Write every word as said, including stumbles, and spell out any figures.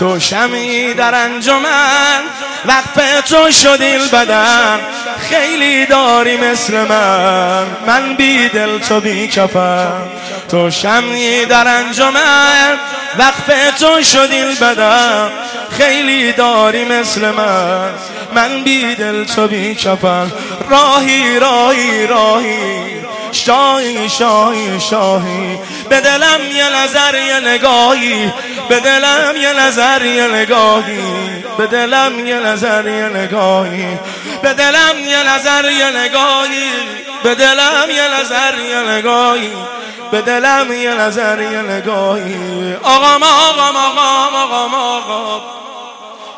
تو شمی در انجمن، وقف تو شدی بدن. خیلی داری مثل من، من بی دل تو بی کفن. تو شمی در انجمن، وقف تو شدی بدن. خیلی داری مثل من، من بی دل تو بی کفن. راهی راهی راهی، شاهی شاهی شاهی، به دلم یه نظر یه نگاهی، به دلم یه نظر یه نگاهی، به دلم یه نظر یه نگاهی، به دلم یه نظر یه نگاهی، به دلم یه نظر یه نگاهی، به دلم یه نظر یه نگاهی. آقام آقام آقام آقام آقام